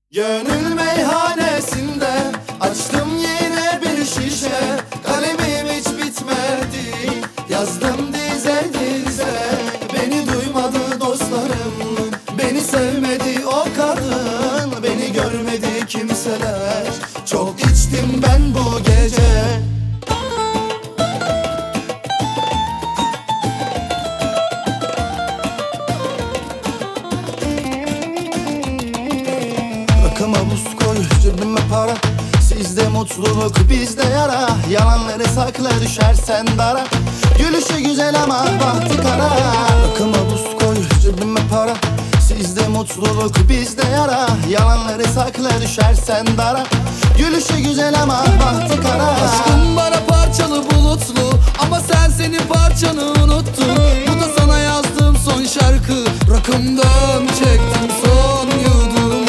Gönül meyhanesinde açtım yine bir şişe. Kalemim hiç bitmedi, yazdım dize dize. Beni duymadı dostlarım, beni sevmedi o kadın, beni görmedi kimseler. Çok içtim ben bu gece. Rakıma buz koy, cebime para. Sizde mutluluk, bizde yara. Yalanları sakla, düşersen dara. Gülüşü güzel ama bahtı kara. Rakıma buz koy, cebime para. Sizde mutluluk, bizde yara. Yalanları sakla, düşersen dara. Gülüşü güzel ama bahtı kara. Aşkım bana parçalı bulutlu, ama sen senin parçanı unuttun. Bu da sana yazdığım son şarkı. Rakımdan çektim son yudumu.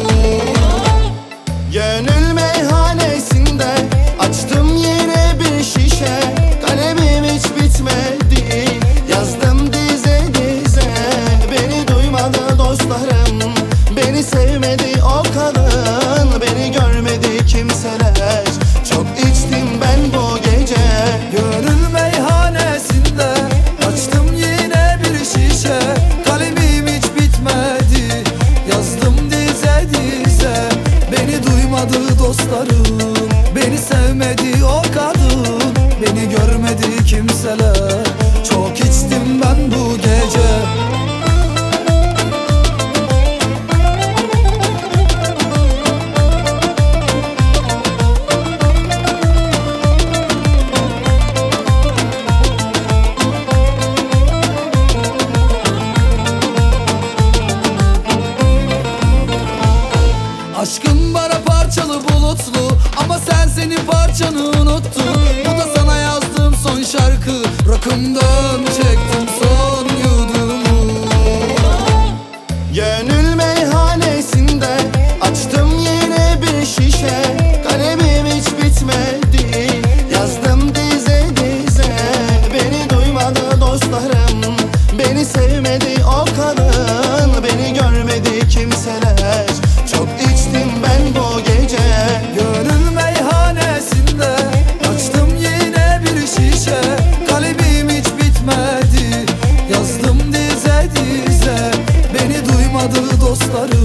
Gönül meyhanesinde açtım yine bir şişe. Kalemim hiç bitmedi, yazdım dize dize. Beni duymadı dostlarım, beni sevmedi o kadın, beni görmedi kimseler. Çok içtim ben bu gece. Gönül meyhanesinde açtım yine bir şişe. Kalemim hiç bitmedi, yazdım dize dize. Beni duymadı dostlarım, beni sevmedi o kadın, beni görmedi kimseler. Çok içtim ben bu gece. Aşkın bana parçalı bulutlu, ama sen senin parçanı unuttun. Bu da sana yazdığım son şarkı. Rakımdan çektim son yudumu. Gönül meyhanesinde açtım yine bir şişe. Kalemim hiç bitmedi, yazdım dize dize. Beni duymadı dostlarım, beni sevmedi o kadın, beni görmedi kimseler. Çok içtim ben bu gece. Gönül meyhanesinde açtım yine bir şişe. Kalemim hiç bitmedi, yazdım dize dize. Beni duymadı dostlarım,